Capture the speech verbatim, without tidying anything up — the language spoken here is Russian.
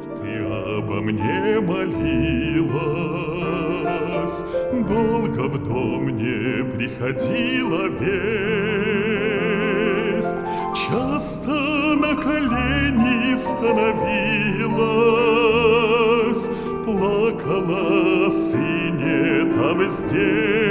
Ты обо мне молилась, долго в дом не приходила весть, часто на колени становилась, плакала о сыне там и здесь.